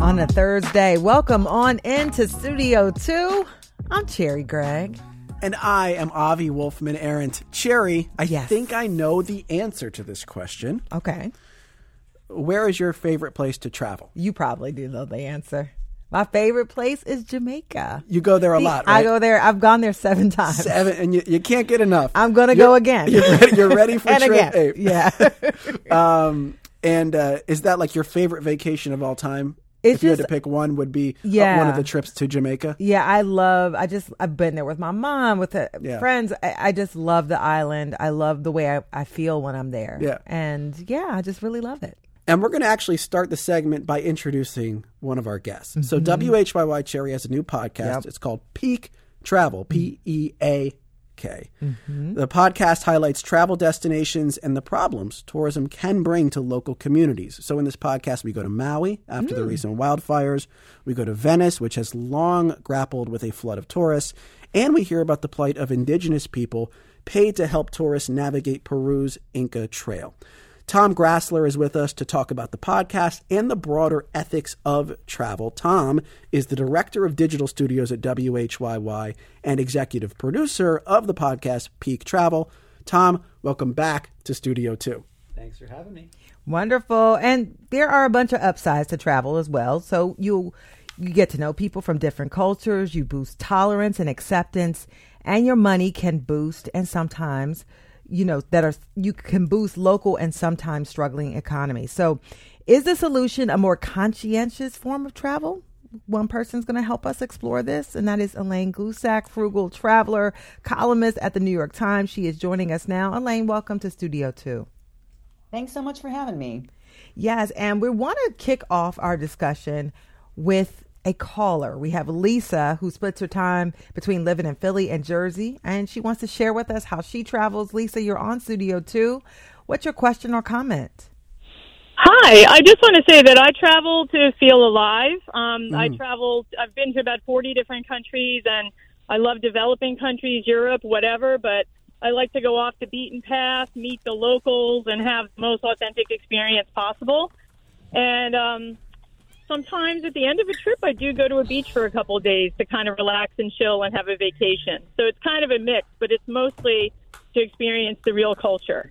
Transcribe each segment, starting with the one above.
on a Thursday. Welcome on into Studio 2. I'm Cherry Gregg. And I am Avi Wolfman Arendt. Cherry, I think I know the answer to this question. Okay. Where is your favorite place to travel? You probably do know the answer. My favorite place is Jamaica. You go there a lot, right? I go there. I've gone there 7 times. 7, and you can't get enough. I'm going to go again. You're ready for and trip again. 8. Yeah. And is that like your favorite vacation of all time? It's if you had to pick one, would be one of the trips to Jamaica? Yeah, I've been there with my mom, with friends. I just love the island. I love the way I feel when I'm there. Yeah. And I just really love it. And we're going to actually start the segment by introducing one of our guests. Mm-hmm. So WHYY Cherry has a new podcast. Yep. It's called Peak Travel, P-E-A-K. Mm-hmm. The podcast highlights travel destinations and the problems tourism can bring to local communities. So in this podcast, we go to Maui after the recent wildfires. We go to Venice, which has long grappled with a flood of tourists. And we hear about the plight of indigenous people paid to help tourists navigate Peru's Inca Trail. Tom Grassler is with us to talk about the podcast and the broader ethics of travel. Tom is the director of digital studios at WHYY and executive producer of the podcast Peak Travel. Tom, welcome back to Studio 2. Thanks for having me. Wonderful. And there are a bunch of upsides to travel as well. So you get to know people from different cultures. You boost tolerance and acceptance, and your money can boost and sometimes you can boost local and sometimes struggling economies. So is the solution a more conscientious form of travel? One person's going to help us explore this, and that is Elaine Glusak, frugal traveler, columnist at the New York Times. She is joining us now. Elaine, welcome to Studio 2. Thanks so much for having me. Yes, and we want to kick off our discussion with a caller. We have Lisa, who splits her time between living in Philly and Jersey, and she wants to share with us how she travels. Lisa, you're on Studio 2. What's your question or comment? Hi, I just want to say that I travel to feel alive. I've been to about 40 different countries, and I love developing countries, Europe, whatever, but I like to go off the beaten path, meet the locals, and have the most authentic experience possible. And sometimes at the end of a trip, I do go to a beach for a couple of days to kind of relax and chill and have a vacation. So it's kind of a mix, but it's mostly to experience the real culture.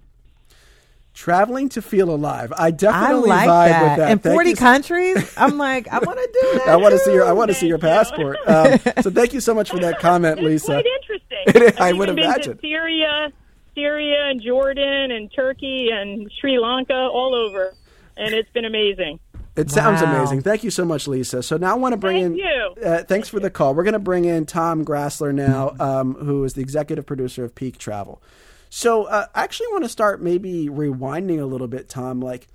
Traveling to feel alive. I definitely vibe with that. In 40 countries? I'm like, I want to do that. I want to see your passport. So thank you so much for that comment, Lisa. It's quite interesting. I would imagine. Syria and Jordan and Turkey and Sri Lanka, all over. And it's been amazing. It sounds amazing. Thank you so much, Lisa. So now I want to bring thanks for the call. We're going to bring in Tom Grassler now, who is the executive producer of Peak Travel. So I actually want to start maybe rewinding a little bit, Tom. Like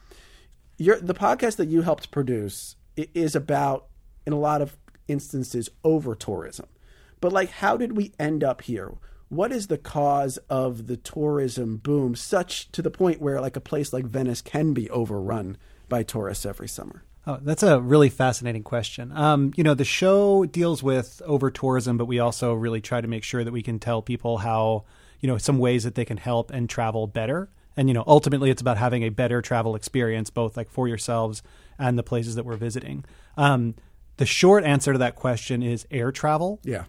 the podcast that you helped produce is about, in a lot of instances, over tourism. But like, how did we end up here? What is the cause of the tourism boom, such to the point where like a place like Venice can be overrun by tourists every summer? Oh, that's a really fascinating question. The show deals with over tourism, but we also really try to make sure that we can tell people how, some ways that they can help and travel better. And, ultimately it's about having a better travel experience, both like for yourselves and the places that we're visiting. The short answer to that question is air travel. Yeah.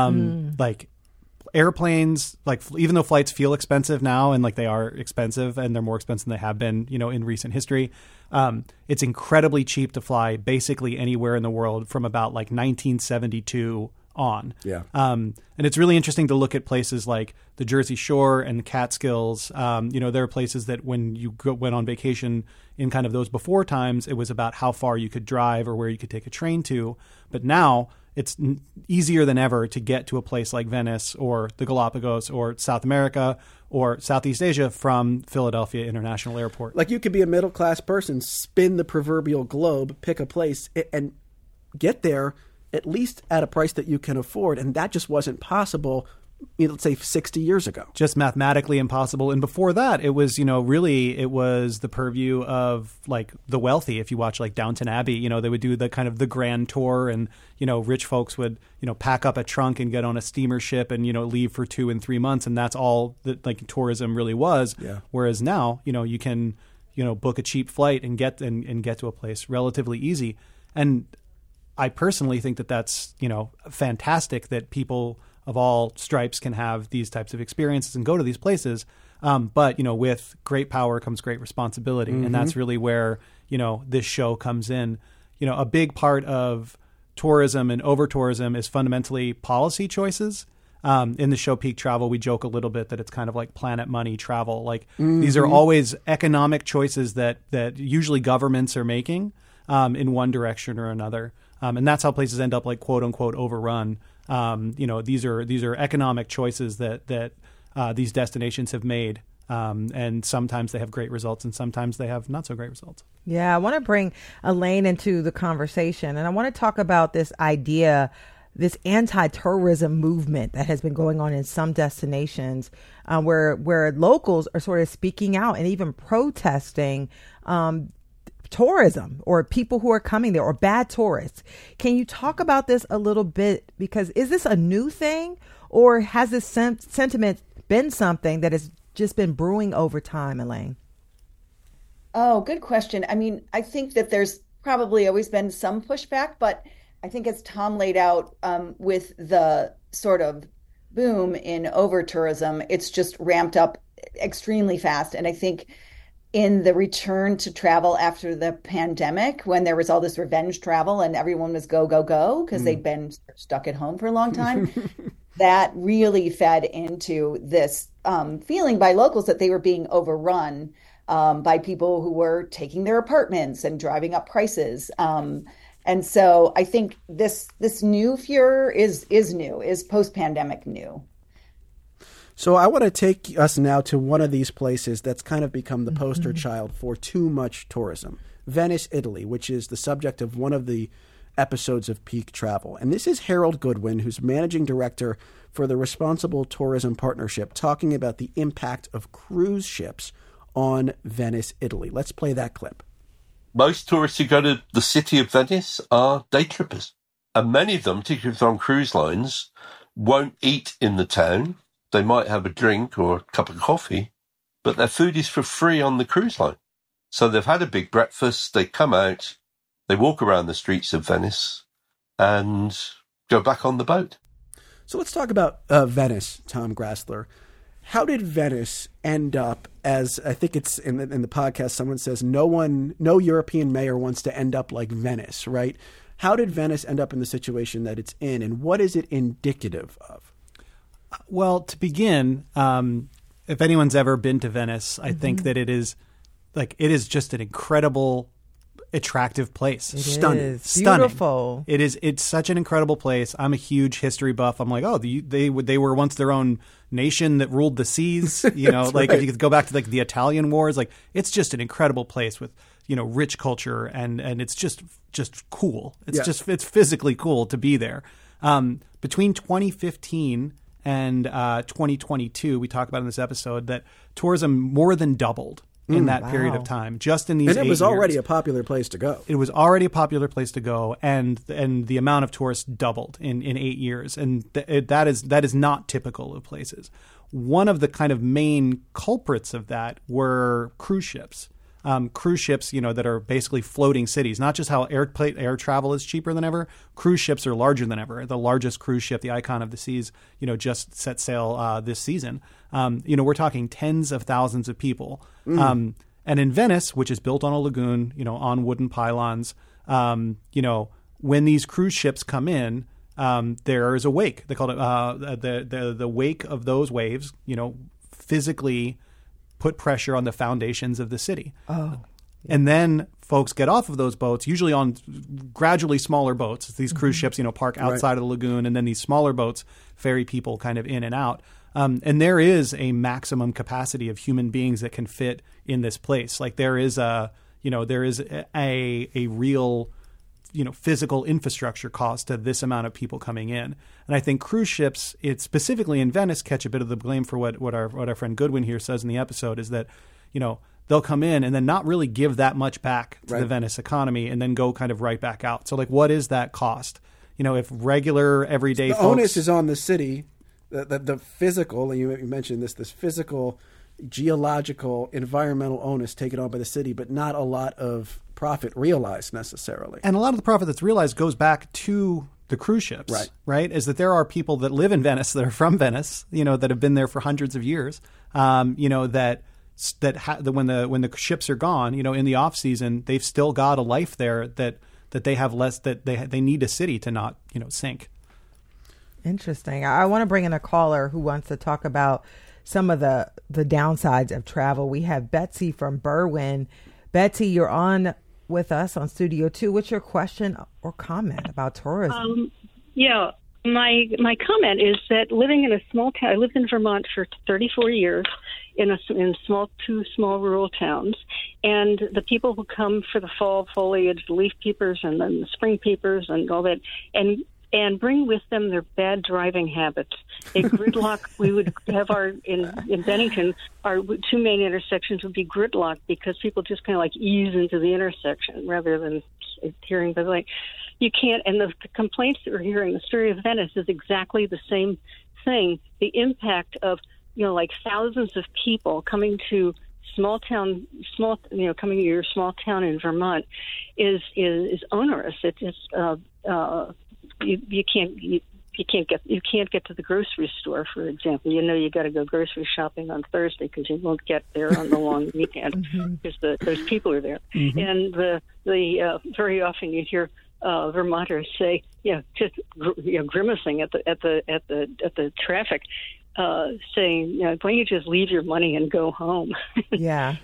Like airplanes, like even though flights feel expensive now, and like they are expensive and they're more expensive than they have been, in recent history, it's incredibly cheap to fly basically anywhere in the world from about like 1972 on. Yeah. And it's really interesting to look at places like the Jersey Shore and the Catskills. There are places that when you went on vacation in kind of those before times, it was about how far you could drive or where you could take a train to. But now it's easier than ever to get to a place like Venice or the Galapagos or South America or Southeast Asia from Philadelphia International Airport. Like you could be a middle-class person, spin the proverbial globe, pick a place, and get there at least at a price that you can afford. And that just wasn't possible, let's say 60 years ago. Just mathematically impossible. And before that, it was, really, it was the purview of like the wealthy. If you watch like Downton Abbey, they would do the kind of the grand tour, and, rich folks would, pack up a trunk and get on a steamer ship and, leave for 2 and 3 months. And that's all that like tourism really was. Yeah. Whereas now, you can, book a cheap flight and get to a place relatively easy. And I personally think that that's, fantastic that people of all stripes can have these types of experiences and go to these places. But, with great power comes great responsibility. Mm-hmm. And that's really where, this show comes in. A big part of tourism and over-tourism is fundamentally policy choices. In the show Peak Travel, we joke a little bit that it's kind of like Planet Money travel. Like these are always economic choices that usually governments are making in one direction or another. And that's how places end up like quote unquote overrun. These are economic choices that these destinations have made. And sometimes they have great results and sometimes they have not so great results. Yeah, I want to bring Elaine into the conversation, and I want to talk about this idea, this anti-tourism movement that has been going on in some destinations, where locals are sort of speaking out and even protesting tourism or people who are coming there or bad tourists. Can you talk about this a little bit? Because is this a new thing, or has this sentiment been something that has just been brewing over time, Elaine? Oh, good question. I mean, I think that there's probably always been some pushback, but I think as Tom laid out, with the sort of boom in over-tourism, it's just ramped up extremely fast. And I think in the return to travel after the pandemic, when there was all this revenge travel and everyone was go, go, go, because they'd been stuck at home for a long time, that really fed into this feeling by locals that they were being overrun by people who were taking their apartments and driving up prices. And so I think this new furor is post-pandemic new. So I want to take us now to one of these places that's kind of become the poster child for too much tourism, Venice, Italy, which is the subject of one of the episodes of Peak Travel. And this is Harold Goodwin, who's managing director for the Responsible Tourism Partnership, talking about the impact of cruise ships on Venice, Italy. Let's play that clip. Most tourists who go to the city of Venice are day trippers. And many of them, particularly if they're on cruise lines, won't eat in the town. They might have a drink or a cup of coffee, but their food is for free on the cruise line. So they've had a big breakfast, they come out, they walk around the streets of Venice and go back on the boat. So let's talk about Venice, Tom Grassler. How did Venice end up as, I think it's in the podcast, someone says, no European mayor wants to end up like Venice, right? How did Venice end up in the situation that it's in, and what is it indicative of? Well, to begin, if anyone's ever been to Venice, I think that it is just an incredible, attractive place. Stunning. Beautiful. It's such an incredible place. I'm a huge history buff. I'm like, they were once their own nation that ruled the seas. Like right. If you could go back to like the Italian wars, like it's just an incredible place with, rich culture and it's just cool. It's physically cool to be there. Between 2015 and 2022, we talk about in this episode that tourism more than doubled in that period of time, just in these 8 years. And it was already a popular place to go. It was already a popular place to go, and the amount of tourists doubled in 8 years, and that is not typical of places. One of the kind of main culprits of that were cruise ships. Cruise ships, that are basically floating cities. Not just how air travel is cheaper than ever. Cruise ships are larger than ever. The largest cruise ship, the Icon of the Seas, just set sail this season. We're talking tens of thousands of people. And in Venice, which is built on a lagoon, on wooden pylons, when these cruise ships come in, there is a wake. They call it the wake of those waves. Physically put pressure on the foundations of the city. Oh. And then folks get off of those boats, usually on gradually smaller boats. These cruise ships, park outside of the lagoon, and then these smaller boats ferry people kind of in and out. And there is a maximum capacity of human beings that can fit in this place. Like there is a real, physical infrastructure cost to this amount of people coming in. And I think cruise ships, specifically in Venice, catch a bit of the blame for what our friend Goodwin here says in the episode is that, they'll come in and then not really give that much back to the Venice economy and then go kind of right back out. So like, what is that cost? If regular everyday the onus is on the city, the physical, and you mentioned this physical geological, environmental onus taken on by the city, but not a lot of profit realized necessarily. And a lot of the profit that's realized goes back to the cruise ships, right? Is that there are people that live in Venice that are from Venice, that have been there for hundreds of years, that when the ships are gone, in the off season, they've still got a life there that they have less, that they need a city to not, sink. Interesting. I want to bring in a caller who wants to talk about some of the downsides of travel. We have Betsy from Berwyn. Betsy, you're on with us on Studio 2. What's your question or comment about tourism? My comment is that living in a small town, I lived in Vermont for 34 years in two small rural towns, and the people who come for the fall foliage, the leaf peepers and then the spring peepers and all that, and bring with them their bad driving habits. A gridlock, we would have in Bennington, our two main intersections would be gridlocked because people just kind of like ease into the intersection rather than hearing the light. You can't, and the complaints that we're hearing, the story of Venice is exactly the same thing. The impact of, thousands of people coming to coming to your small town in Vermont is onerous. You can't get to the grocery store, for example. You got to go grocery shopping on Thursday because you won't get there on the long weekend because those people are there. Mm-hmm. And the very often you hear Vermonters say, just grimacing at the traffic, saying, why don't you just leave your money and go home? Yeah.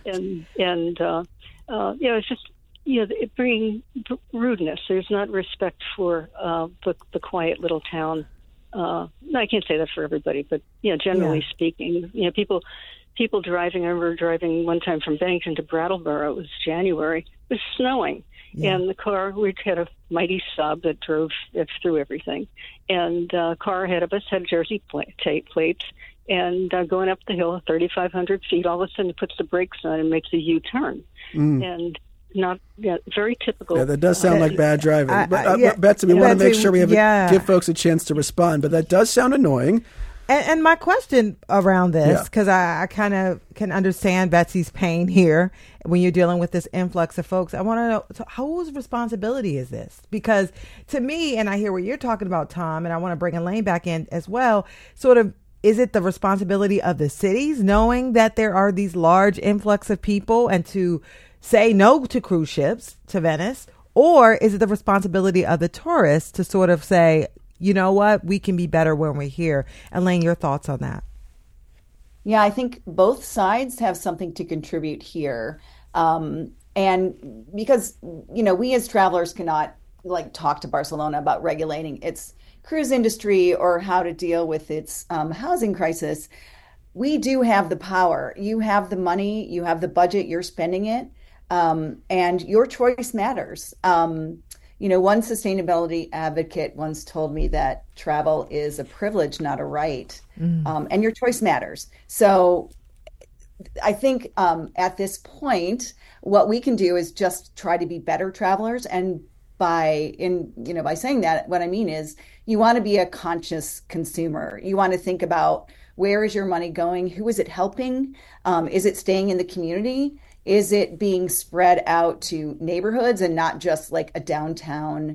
It's just. Bringing rudeness. There's not respect for the quiet little town. I can't say that for everybody, but generally speaking, people driving. I remember driving one time from Bennington to Brattleboro. It was January. It was snowing, and the car, we had a mighty Saab that drove through everything, and car ahead of us had Jersey plates. And going up the hill 3,500 feet, all of a sudden it puts the brakes on and makes a U-turn, and not very typical. Yeah, that does sound like bad driving. Betsy, we want to make sure we give folks a chance to respond, but that does sound annoying. And my question around this, because I kind of can understand Betsy's pain here when you're dealing with this influx of folks. I want to know, whose responsibility is this? Because to me, and I hear what you're talking about, Tom, and I want to bring Elaine back in as well, sort of, is it the responsibility of the cities knowing that there are these large influx of people and to say no to cruise ships to Venice? Or is it the responsibility of the tourists to sort of say, you know what, we can be better when we're here? Elaine, your thoughts on that? Yeah, I think both sides have something to contribute here. And because, we as travelers cannot talk to Barcelona about regulating its cruise industry or how to deal with its housing crisis, we do have the power. You have the money, you have the budget, you're spending it. And your choice matters. One sustainability advocate once told me that travel is a privilege, not a right. And your choice matters. So I think at this point, what we can do is just try to be better travelers. And by saying that, what I mean is you want to be a conscious consumer. You want to think about, where is your money going? Who is it helping? Is it staying in the community? Is it being spread out to neighborhoods and not just like a downtown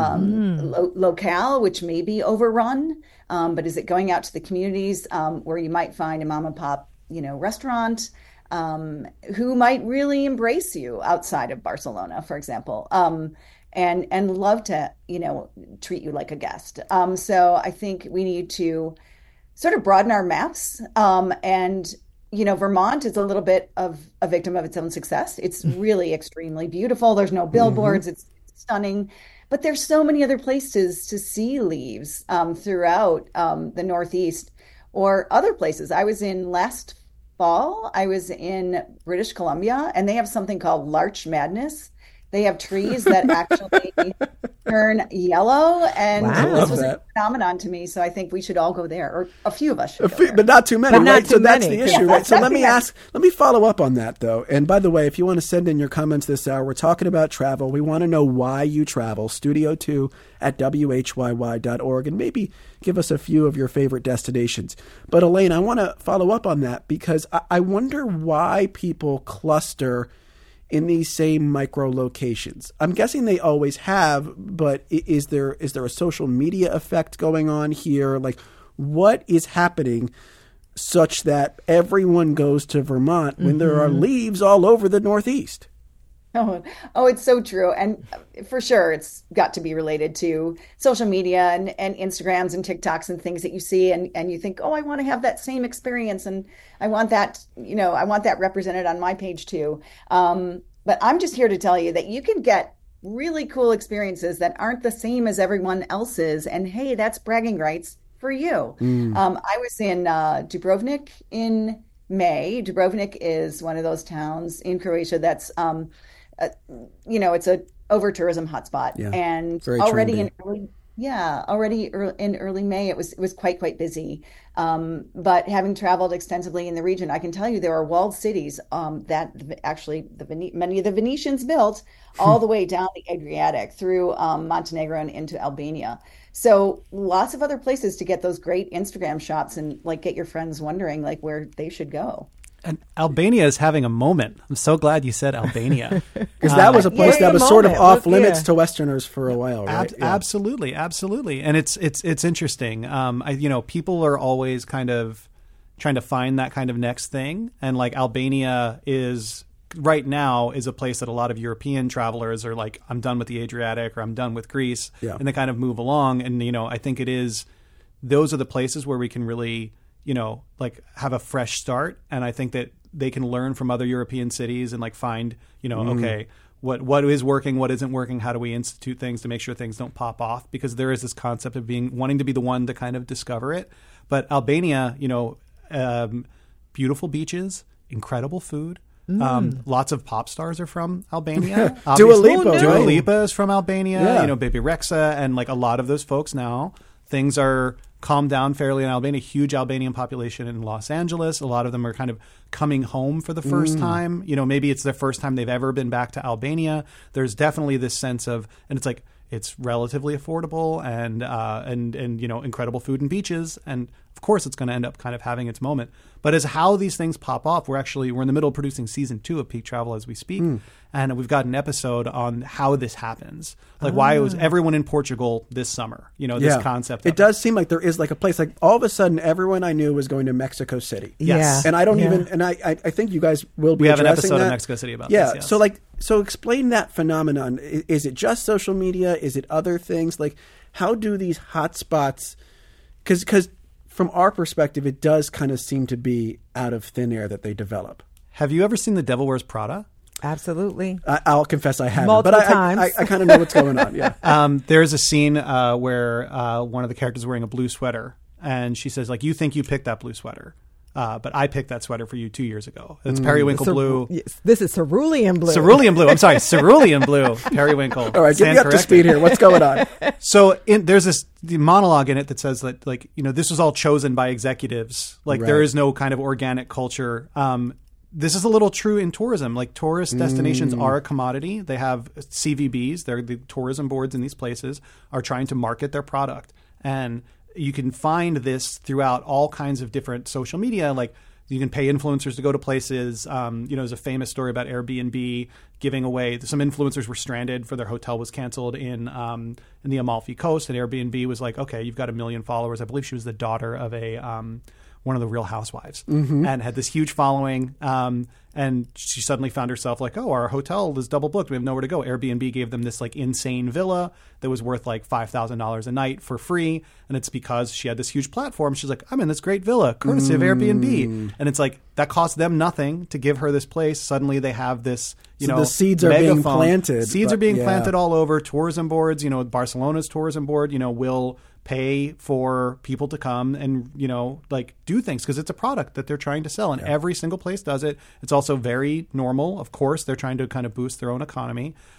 locale, which may be overrun? But is it going out to the communities where you might find a mom and pop, restaurant who might really embrace you outside of Barcelona, for example, and love to, treat you like a guest. So I think we need to sort of broaden our maps and Vermont is a little bit of a victim of its own success. It's really extremely beautiful. There's no billboards. It's stunning. But there's so many other places to see leaves throughout the Northeast or other places. Last fall, I was in British Columbia, and they have something called Larch Madness. They have trees that actually turn yellow, and Wow. this was a phenomenon to me. So I think we should all go there, or a few of us should go there. But not too many, But not right? too So that's many. the issue, Yeah, right? So let me exactly. let me follow up on that, though. And by the way, if you want to send in your comments this hour, we're talking about travel. We want to know why you travel. studio2@whyy.org, and maybe give us a few of your favorite destinations. But Elaine, I want to follow up on that because I wonder why people cluster in these same micro locations. I'm guessing they always have, but is there a social media effect going on here? Like, what is happening such that everyone goes to Vermont when there are leaves all over the Northeast? Oh, it's so true. And for sure, it's got to be related to social media and Instagrams and TikToks and things that you see. And you think, oh, I want to have that same experience. And I want that, I want that represented on my page too. But I'm just here to tell you that you can get really cool experiences that aren't the same as everyone else's. And hey, that's bragging rights for you. I was in Dubrovnik in May. Dubrovnik is one of those towns in Croatia that's, it's a over tourism hotspot, and very already trendy. in early May, it was quite busy. But having traveled extensively in the region, I can tell you there are walled cities that actually many of the Venetians built all the way down the Adriatic through Montenegro and into Albania. So lots of other places to get those great Instagram shots and like get your friends wondering like where they should go. And Albania is having a moment. I'm so glad you said Albania. Because that was a place Yeah, that was sort of moment. off Look, limits yeah. to Westerners for a while, right? Yeah. Absolutely, and it's interesting. People are always kind of trying to find that kind of next thing, and like Albania is right now is a place that a lot of European travelers are like, I'm done with the Adriatic or I'm done with Greece, and they kind of move along. And I think those are the places where we can really like have a fresh start. And I think that they can learn from other European cities and like find, okay, what is working, what isn't working, how do we institute things to make sure things don't pop off? Because there is this concept of wanting to be the one to kind of discover it. But Albania, beautiful beaches, incredible food. Lots of pop stars are from Albania. Dua Obviously. Lipa, Dua right? Lipa is from Albania. Yeah. Baby Rexha, and like a lot of those folks now. Things are calmed down fairly in Albania. Huge Albanian population in Los Angeles. A lot of them are kind of coming home for the first time. Maybe it's their first time they've ever been back to Albania. There's definitely this sense of, and it's like it's relatively affordable and incredible food and beaches, and of course it's going to end up kind of having its moment. But as how these things pop off, we're in the middle of producing season 2 of Peak Travel as we speak, and we've got an episode on how this happens, like why it was everyone in Portugal this summer. This concept. It does seem like there is like a place like all of a sudden everyone I knew was going to Mexico City. Yes. And I don't even, and I think you guys will be We have an addressing episode that. of Mexico City about yeah. this. Yes. So explain that phenomenon. Is it just social media? Is it other things? Like, how do these hotspots? Because from our perspective, it does kind of seem to be out of thin air that they develop. Have you ever seen The Devil Wears Prada? Absolutely. I'll confess I haven't, Multiple but times. I kind of know what's going on. Yeah. There's a scene where one of the characters is wearing a blue sweater, and she says, like, you think you picked that blue sweater, but I picked that sweater for you 2 years ago. It's periwinkle blue. Yes, this is cerulean blue. Cerulean blue. I'm sorry, cerulean blue. Periwinkle. All right, get Stand me up to corrected. speed here. What's going on? So there's this monologue in it that says that, like, this was all chosen by executives. Like, there Right. is no kind of organic culture. This is a little true in tourism. Like, tourist destinations are a commodity. They have CVBs. They're the tourism boards in these places are trying to market their product. And you can find this throughout all kinds of different social media. Like, you can pay influencers to go to places. There's a famous story about Airbnb giving away. Some influencers were stranded for their hotel was canceled in the Amalfi Coast, and Airbnb was like, okay, you've got 1 million followers. I believe she was the daughter of one of the Real Housewives, and had this huge following. And she suddenly found herself like, oh, our hotel is double booked. We have nowhere to go. Airbnb gave them this like insane villa that was worth like $5,000 a night for free. And it's because she had this huge platform. She's like, I'm in this great villa, courtesy of Airbnb. And it's like, that cost them nothing to give her this place. Suddenly they have this, So the seeds are being megaphone. planted, Seeds but- are being yeah. planted all over. Tourism boards, Barcelona's tourism board, will pay for people to come and, like do things because it's a product that they're trying to sell. And every single place does it. It's also very normal. Of course, they're trying to kind of boost their own economy.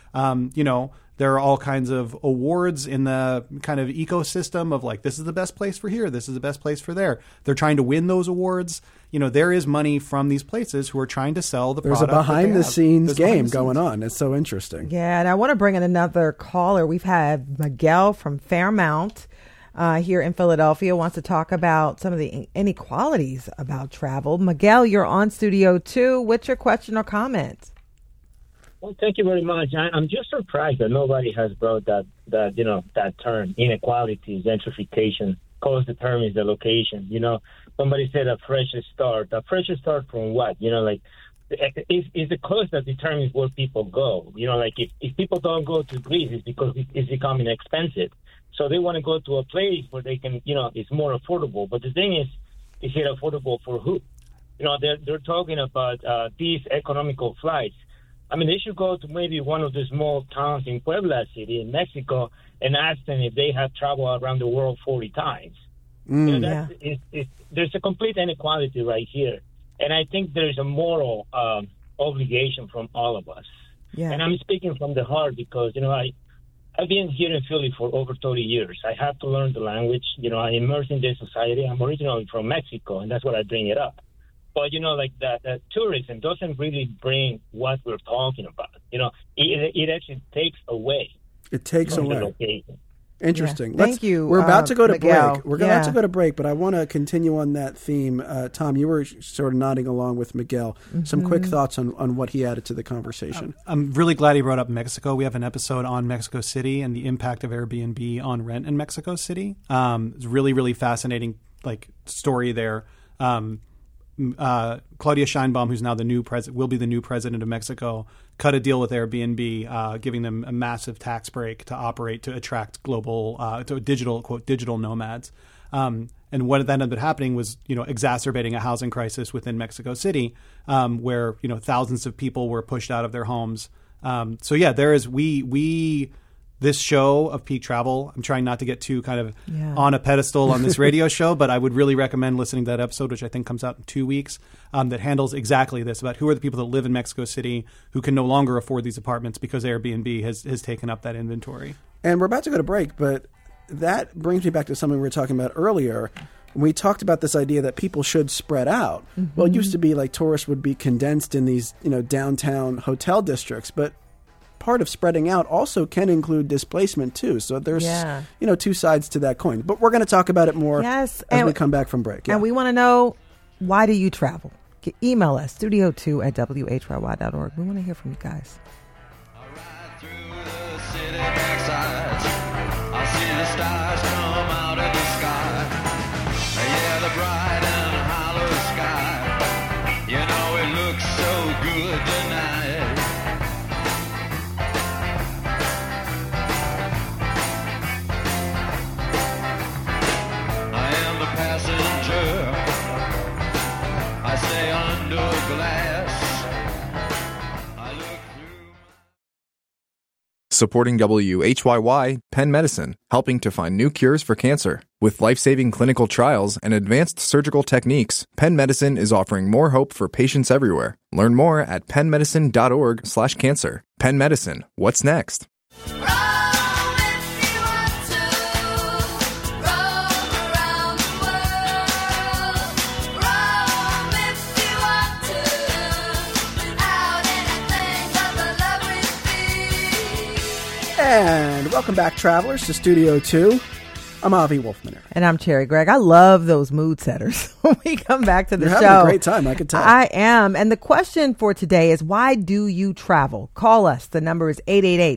There are all kinds of awards in the kind of ecosystem of like, this is the best place for here, this is the best place for there. They're trying to win those awards. There is money from these places who are trying to sell the product. There's a behind-the-scenes game going on. It's so interesting. Yeah, and I want to bring in another caller. We've had Miguel from Fairmount here in Philadelphia wants to talk about some of the inequalities about travel. Miguel, you're on Studio 2. What's your question or comment? Well, thank you very much. I'm just surprised that nobody has brought that term, inequality, gentrification. Cause determines the location. Somebody said a fresh start. A fresh start from what? It's the cost that determines where people go. If people don't go to Greece, it's because it's becoming expensive. So they want to go to a place where they can, it's more affordable. But the thing is it affordable for who? They're talking about these economical flights. I mean, they should go to maybe one of the small towns in Puebla City in Mexico and ask them if they have traveled around the world 40 times. There's a complete inequality right here. And I think there's a moral obligation from all of us. Yeah. And I'm speaking from the heart because, I've been here in Philly for over 30 years. I have to learn the language. I immerse in this society. I'm originally from Mexico, and that's why I bring it up. But, that tourism doesn't really bring what we're talking about. It actually takes away. It takes away. Interesting. Yeah. Thank you. We're about to go to Miguel. break. We're about to go to break, but I want to continue on that theme. Tom, you were sort of nodding along with Miguel. Mm-hmm. Some quick thoughts on what he added to the conversation. I'm really glad he brought up Mexico. We have an episode on Mexico City and the impact of Airbnb on rent in Mexico City. It's really, really fascinating story there. Claudia Sheinbaum, who's now will be the new president of Mexico, cut a deal with Airbnb, giving them a massive tax break to operate to attract global, digital nomads. And what then ended up happening was, exacerbating a housing crisis within Mexico City, where thousands of people were pushed out of their homes. There is this show of Peak Travel. I'm trying not to get too kind of on a pedestal on this radio show, but I would really recommend listening to that episode, which I think comes out in 2 weeks, that handles exactly this, about who are the people that live in Mexico City who can no longer afford these apartments because Airbnb has taken up that inventory. And we're about to go to break, but that brings me back to something we were talking about earlier. We talked about this idea that people should spread out. Mm-hmm. Well, it used to be like tourists would be condensed in these, downtown hotel districts, but part of spreading out also can include displacement too. So there's, two sides to that coin. But we're going to talk about it more as we come back from break. Yeah. And we want to know, why do you travel? Email us, studio2@whyy.org. We want to hear from you guys. I ride through the city backsides. I see the stars come out of the sky. Yeah, the bright and hollow sky. It looks so good tonight. I stay under glass. I look through. Supporting WHYY, Penn Medicine, helping to find new cures for cancer. With life-saving clinical trials and advanced surgical techniques, Penn Medicine is offering more hope for patients everywhere. Learn more at pennmedicine.org/cancer. Penn Medicine, what's next? And welcome back, travelers, to Studio 2. I'm Avi Wolfman. And I'm Cherry Gregg. I love those mood setters when we come back to the show. You're having a great time, I can tell. I am. And the question for today is, why do you travel? Call us. The number is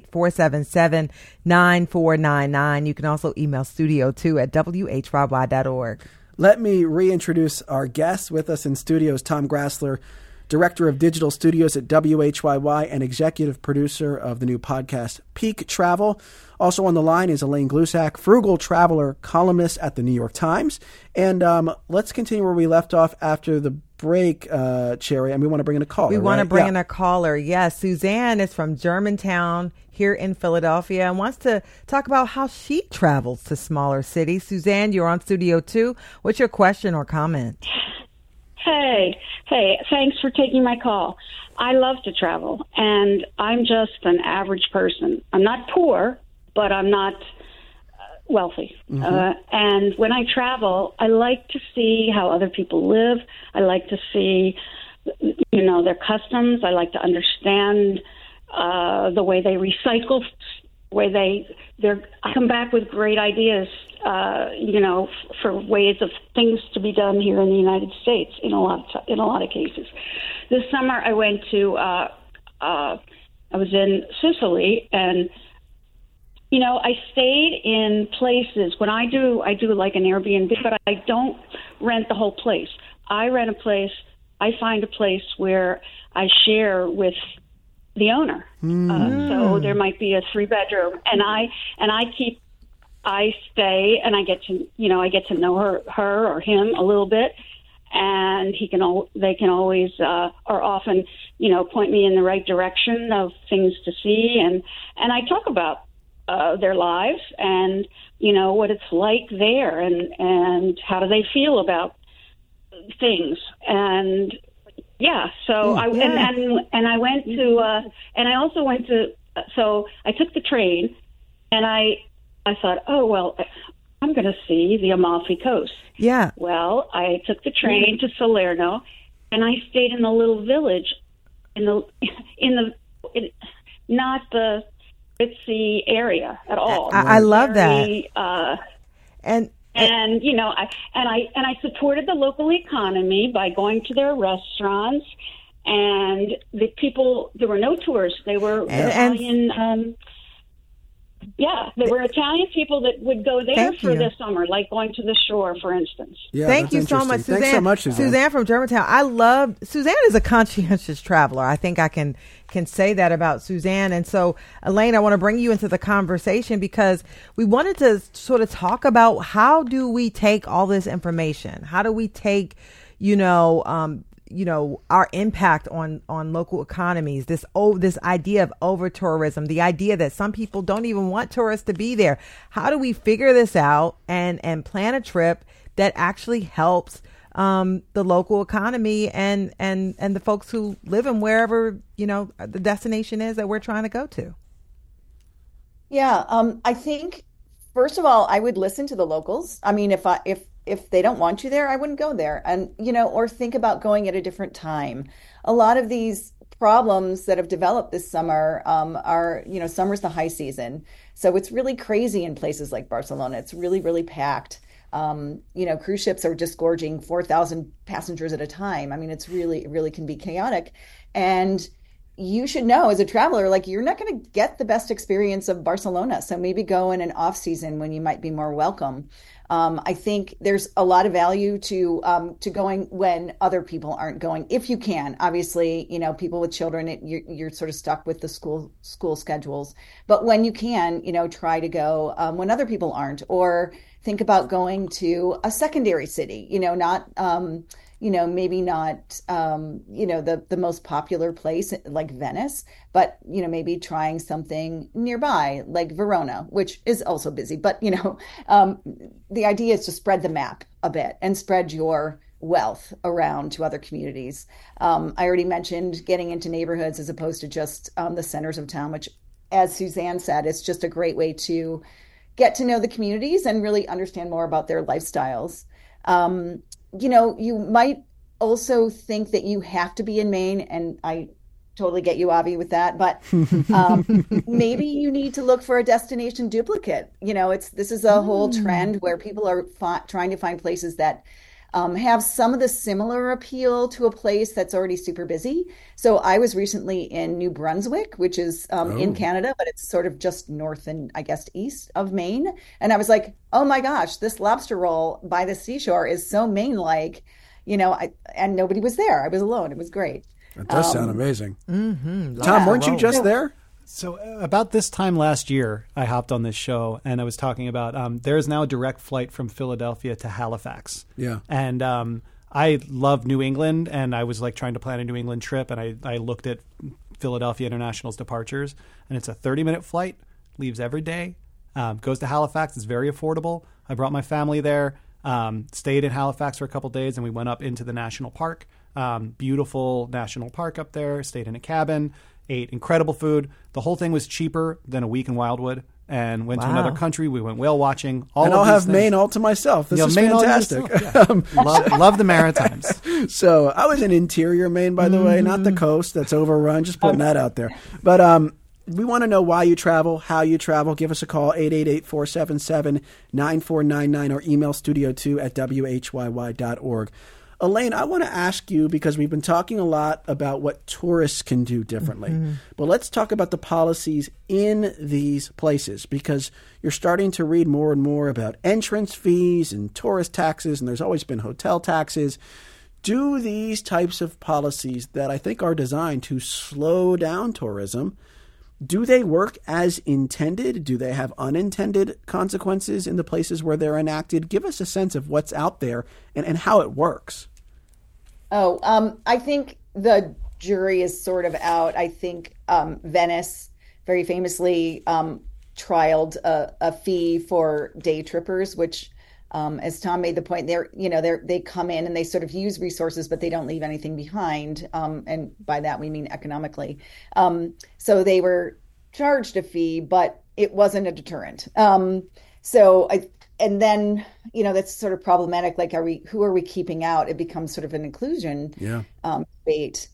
888-477-9499. You can also email studio2@whyy.org. Let me reintroduce our guest. With us in studio is Tom Grassler, Director of Digital Studios at WHYY and Executive Producer of the new podcast, Peak Travel. Also on the line is Elaine Glusak, Frugal Traveler columnist at the New York Times. And let's continue where we left off after the break, Cherry, and we want to bring in a caller. We want to bring in a caller, yes. Suzanne is from Germantown here in Philadelphia and wants to talk about how she travels to smaller cities. Suzanne, you're on Studio 2. What's your question or comment? Hey, thanks for taking my call. I love to travel, and I'm just an average person. I'm not poor, but I'm not wealthy. And when I travel, I like to see how other people live. I like to see, their customs. I like to understand the way they recycle, I come back with great ideas, for ways of things to be done here in the United States in a lot of cases. This summer I went to, I was in Sicily, and I stayed in places. When I do like an Airbnb, but I don't rent the whole place. I rent a place. I find a place where I share with the owner. So there might be a 3-bedroom, and I stay, and I get to know her or him a little bit, and they can always or often point me in the right direction of things to see, and I talk about their lives and what it's like there, and how do they feel about things, and so I went to and I also went to, so I took the train, and I thought, oh well, I'm going to see the Amalfi Coast. Yeah. Well, I took the train to Salerno, and I stayed in the little village not the ritzy area at all. I love that. And I supported the local economy by going to their restaurants, and the people. There were no tourists. They were Italian. There were Italian people that would go there for the summer, like going to the shore, for instance. Yeah, Thank you so much, Suzanne. Thanks so much, Suzanne. Suzanne from Germantown. Suzanne is a conscientious traveler. I think I can say that about Suzanne. And so, Elaine, I want to bring you into the conversation because we wanted to sort of talk about how do we take all this information? How do we take, our impact on local economies, this idea of over tourism, the idea that some people don't even want tourists to be there. How do we figure this out and plan a trip that actually helps the local economy and the folks who live in wherever, the destination is that we're trying to go to? Yeah. I think, first of all, I would listen to the locals. I mean, if they don't want you there, I wouldn't go there. And, or think about going at a different time. A lot of these problems that have developed this summer are, summer's the high season. So it's really crazy in places like Barcelona. It's really, really packed. Cruise ships are disgorging 4,000 passengers at a time. I mean, it really can be chaotic. And you should know as a traveler, like you're not going to get the best experience of Barcelona. So maybe go in an off season when you might be more welcome. I think there's a lot of value to going when other people aren't going, if you can. Obviously, people with children, you're sort of stuck with the school schedules. But when you can, try to go when other people aren't, or think about going to a secondary city. Not maybe not, the most popular place like Venice, but, maybe trying something nearby like Verona, which is also busy. But, the idea is to spread the map a bit and spread your wealth around to other communities. I already mentioned getting into neighborhoods as opposed to just the centers of town, which, as Suzanne said, it's just a great way to get to know the communities and really understand more about their lifestyles. You might also think that you have to be in Maine, and I totally get you, Avi, with that, but maybe you need to look for a destination duplicate. This is a whole trend where people are trying to find places that have some of the similar appeal to a place that's already super busy. So I was recently in New Brunswick, which is in Canada, but it's sort of just north and I guess east of Maine. And I was like, oh my gosh, this lobster roll by the seashore is so Maine-like, and nobody was there. I was alone. It was great. That does sound amazing. Mm-hmm. Tom, weren't you just there? So about this time last year, I hopped on this show and I was talking about there is now a direct flight from Philadelphia to Halifax. Yeah. And I love New England, and I was like trying to plan a New England trip, and I looked at Philadelphia International's departures, and it's a 30-minute flight, leaves every day, goes to Halifax. It's very affordable. I brought my family there. Stayed in Halifax for a couple days, and we went up into the national park. Beautiful national park up there. Stayed in a cabin, ate incredible food. The whole thing was cheaper than a week in Wildwood. And went to another country. We went whale watching. I'll have Maine all to myself. This is fantastic. Love the Maritimes. So I was in interior Maine, by the way, not the coast. That's overrun. Just putting that out there. But we want to know why you travel, how you travel. Give us a call, 888-477-9499, or email studio2@whyy.org. Elaine, I want to ask you, because we've been talking a lot about what tourists can do differently, but let's talk about the policies in these places, because you're starting to read more and more about entrance fees and tourist taxes, and there's always been hotel taxes. Do these types of policies that I think are designed to slow down tourism, do they work as intended? Do they have unintended consequences in the places where they're enacted? Give us a sense of what's out there and how it works. I think the jury is sort of out. I think Venice very famously trialed a fee for day trippers, which, as Tom made the point, they come in and they sort of use resources, but they don't leave anything behind. And by that we mean economically. So they were charged a fee, but it wasn't a deterrent. And then, that's sort of problematic. Like, who are we keeping out? It becomes sort of an inclusion debate.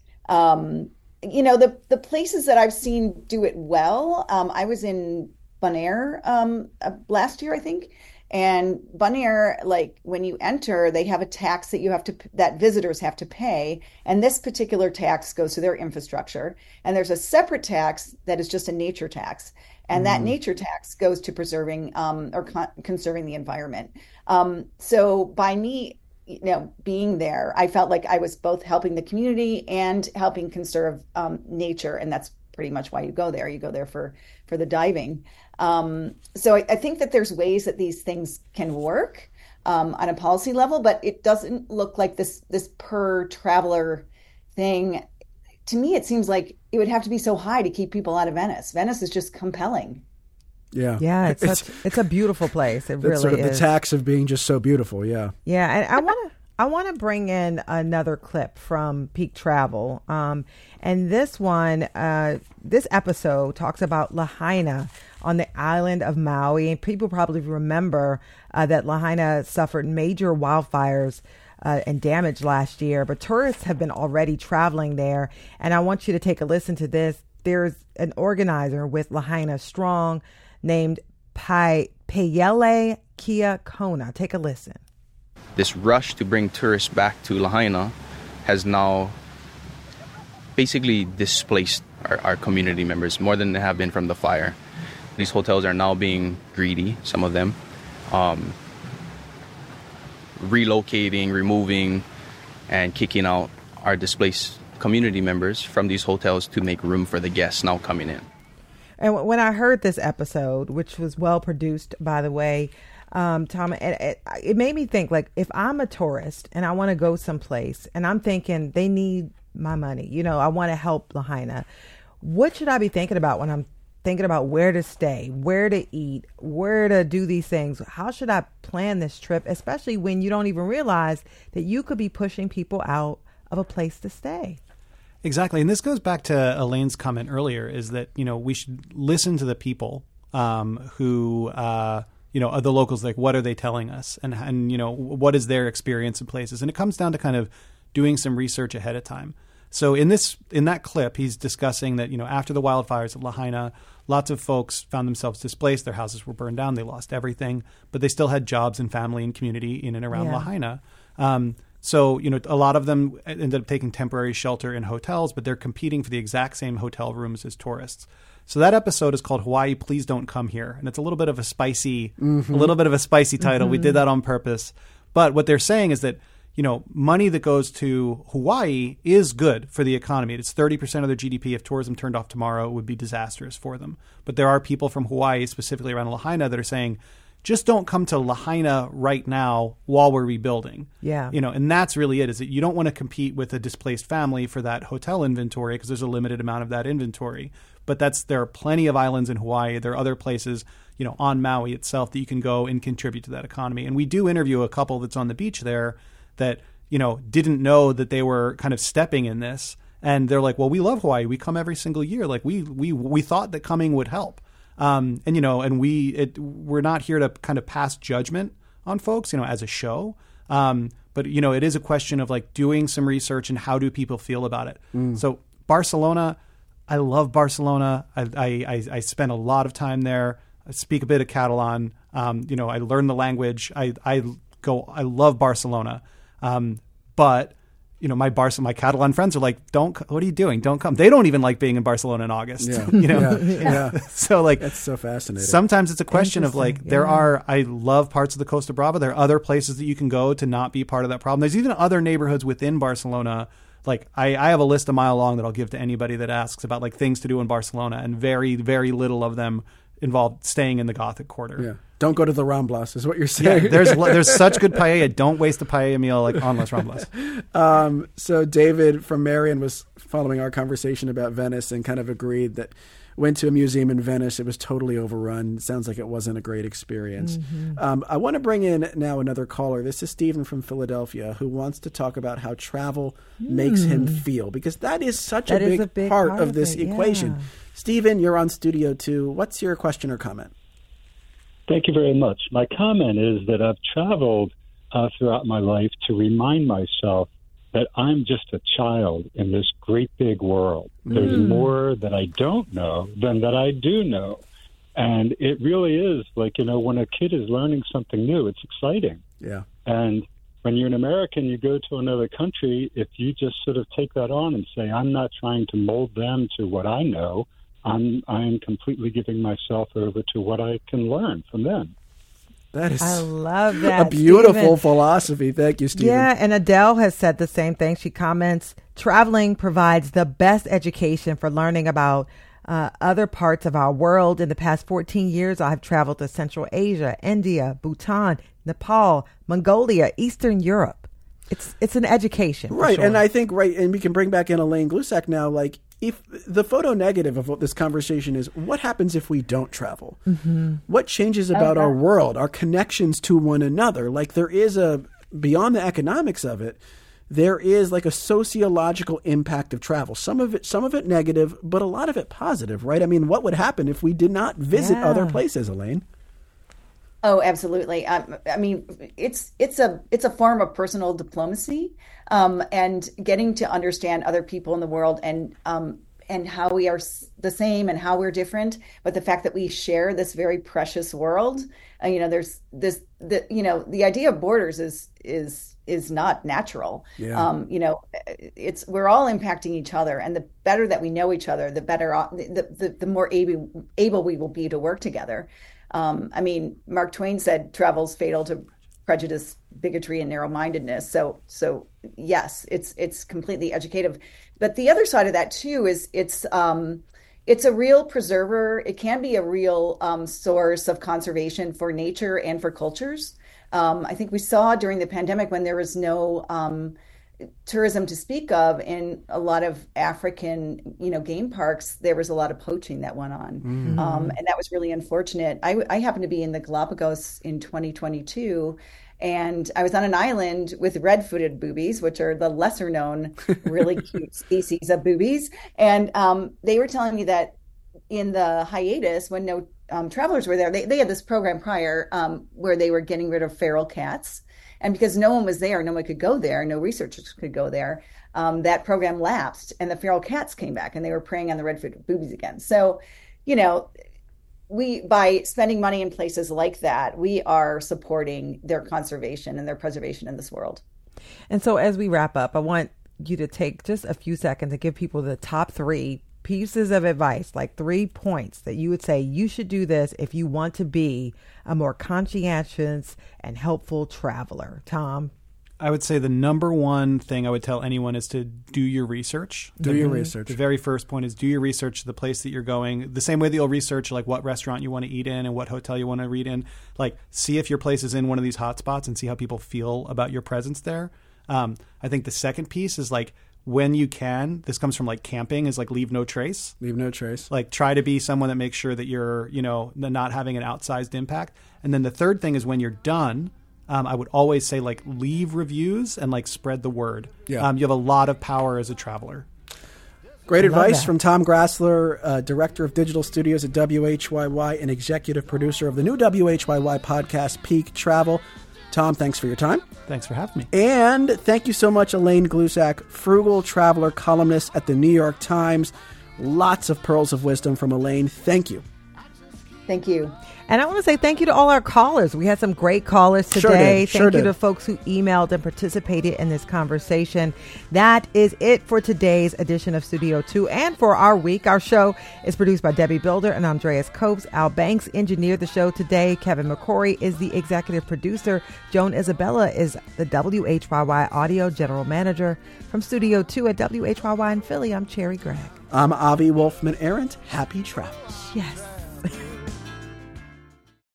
The places that I've seen do it well. I was in Bonaire last year, I think. And Bonaire, like, when you enter, they have a tax that visitors have to pay. And this particular tax goes to their infrastructure. And there's a separate tax that is just a nature tax. And that nature tax goes to preserving or conserving the environment. So by me, being there, I felt like I was both helping the community and helping conserve nature. And that's pretty much why you go there. You go there for the diving. So I think that there's ways that these things can work on a policy level, but it doesn't look like this per traveler thing. To me, it seems like it would have to be so high to keep people out of Venice. Venice is just compelling. Yeah. It's a beautiful place. It really is. Sort of the tax of being just so beautiful. Yeah. Yeah. And I want to bring in another clip from Peak Travel. And this one, this episode talks about Lahaina on the island of Maui. And people probably remember that Lahaina suffered major wildfires and damage last year, but tourists have been already traveling there. And I want you to take a listen to this. There's an organizer with Lahaina Strong named Payele Kia Kona. Take a listen. This rush to bring tourists back to Lahaina has now basically displaced our community members more than they have been from the fire. These hotels are now being greedy, some of them. Relocating, removing, and kicking out our displaced community members from these hotels to make room for the guests now coming in. And when I heard this episode, which was well produced, by the way, Tom, it made me think, like, if I'm a tourist and I want to go someplace and I'm thinking they need my money, I want to help Lahaina, what should I be thinking about when I'm thinking about where to stay, where to eat, where to do these things? How should I plan this trip, especially when you don't even realize that you could be pushing people out of a place to stay? Exactly. And this goes back to Elaine's comment earlier, is that, we should listen to the people who, are the locals. Like, what are they telling us? And what is their experience in places? And it comes down to kind of doing some research ahead of time. So in that clip, he's discussing that, after the wildfires at Lahaina, lots of folks found themselves displaced. Their houses were burned down. They lost everything, but they still had jobs and family and community in and around Lahaina. So, a lot of them ended up taking temporary shelter in hotels, but they're competing for the exact same hotel rooms as tourists. So that episode is called Hawaii, Please Don't Come Here. And it's a little bit of a spicy title. We did that on purpose. But what they're saying is that, money that goes to Hawaii is good for the economy. It's 30% of their GDP. If tourism turned off tomorrow, it would be disastrous for them. But there are people from Hawaii, specifically around Lahaina, that are saying, just don't come to Lahaina right now while we're rebuilding. Yeah. And that's really it, is that you don't want to compete with a displaced family for that hotel inventory, because there's a limited amount of that inventory. but there are plenty of islands in Hawaii. There are other places, on Maui itself that you can go and contribute to that economy. And we do interview a couple that's on the beach there that, didn't know that they were kind of stepping in this. And they're like, well, we love Hawaii. We come every single year. Like we thought that coming would help. And we're not here to kind of pass judgment on folks, as a show. But it is a question of like doing some research and how do people feel about it. So Barcelona, I love Barcelona. I spent a lot of time there. I speak a bit of Catalan. I learned the language. I love Barcelona. But my Catalan friends are like, what are you doing? Don't come. They don't even like being in Barcelona in August. Yeah. So like, that's so fascinating. Sometimes it's a question of like, I love parts of the Costa Brava. There are other places that you can go to not be part of that problem. There's even other neighborhoods within Barcelona. Like I have a list a mile long that I'll give to anybody that asks about like things to do in Barcelona, and very, very little of them involve staying in the Gothic quarter. Yeah. Don't go to the Ramblas, is what you're saying. Yeah, there's such good paella. Don't waste a paella meal like on Las Ramblas. So David from Marion was following our conversation about Venice and kind of agreed that went to a museum in Venice. It was totally overrun. It sounds like it wasn't a great experience. I want to bring in now another caller. This is Stephen from Philadelphia, who wants to talk about how travel makes him feel, because that is such a big part of this equation. Yeah. Stephen, you're on Studio 2. What's your question or comment? Thank you very much. My comment is that I've traveled throughout my life to remind myself that I'm just a child in this great big world. There's more that I don't know than that I do know. And it really is like, when a kid is learning something new, it's exciting. Yeah. And when you're an American, you go to another country, if you just sort of take that on and say, I'm not trying to mold them to what I know, I'm completely giving myself over to what I can learn from them. That is, I love that. A beautiful Stephen. Philosophy. Thank you, Stephen. Yeah, and Adele has said the same thing. She comments, traveling provides the best education for learning about other parts of our world. In the past 14 years, I've traveled to Central Asia, India, Bhutan, Nepal, Mongolia, Eastern Europe. It's an education. Right, sure. and I think, and we can bring back in Elaine Glusak now, like, if the photo negative of what this conversation is, what happens if we don't travel? What changes about our world, our connections to one another? Like there is beyond the economics of it, there is like a sociological impact of travel. Some of it negative, but a lot of it positive, right? I mean, what would happen if we did not visit other places, Elaine? Oh, absolutely. I mean, it's a form of personal diplomacy, and getting to understand other people in the world and how we are the same and how we're different, but the fact that we share this very precious world. There's the idea of borders is not natural. Yeah. We're all impacting each other, and the better that we know each other, the better, the more able we will be to work together. I mean, Mark Twain said travel's fatal to prejudice, bigotry, and narrow-mindedness. So yes, it's completely educative. But the other side of that too is it's a real preserver. It can be a real source of conservation for nature and for cultures. I think we saw during the pandemic when there was no tourism to speak of in a lot of African, game parks, there was a lot of poaching that went on. And that was really unfortunate. I happened to be in the Galapagos in 2022, and I was on an island with red-footed boobies, which are the lesser known, really cute species of boobies. And they were telling me that in the hiatus, when no travelers were there, they had this program prior where they were getting rid of feral cats. And because no one was there, no one could go there, no researchers could go there, that program lapsed and the feral cats came back and they were preying on the red-footed boobies again. So, by spending money in places like that, we are supporting their conservation and their preservation in this world. And so as we wrap up, I want you to take just a few seconds to give people the top 3 pieces of advice, like 3 points that you would say you should do this if you want to be a more conscientious and helpful traveler. Tom? I would say the number one thing I would tell anyone is to do your research. Do your research. The very first point is do your research, the place that you're going. The same way that you'll research like what restaurant you want to eat in and what hotel you want to read in. Like see if your place is in one of these hot spots and see how people feel about your presence there. I think the second piece is like when you can, this comes from like camping, is like leave no trace. Leave no trace. Like try to be someone that makes sure that you're, not having an outsized impact. And then the third thing is when you're done, I would always say like leave reviews and like spread the word. Yeah. You have a lot of power as a traveler. Great advice from Tom Grassler, Director of Digital Studios at WHYY and Executive Producer of the new WHYY podcast, Peak Travel. Tom, thanks for your time. Thanks for having me. And thank you so much, Elaine Glusak, frugal traveler columnist at the New York Times. Lots of pearls of wisdom from Elaine. Thank you. Thank you. And I want to say thank you to all our callers. We had some great callers today. Thank you to folks who emailed and participated in this conversation. That is it for today's edition of Studio 2 and for our week. Our show is produced by Debbie Builder and Andreas Copes. Al Banks engineered the show today. Kevin McCory is the executive producer. Joan Isabella is the WHYY audio general manager. From Studio 2 at WHYY in Philly, I'm Cherry Gregg. I'm Avi Wolfman-Arent. Happy travels. Yes.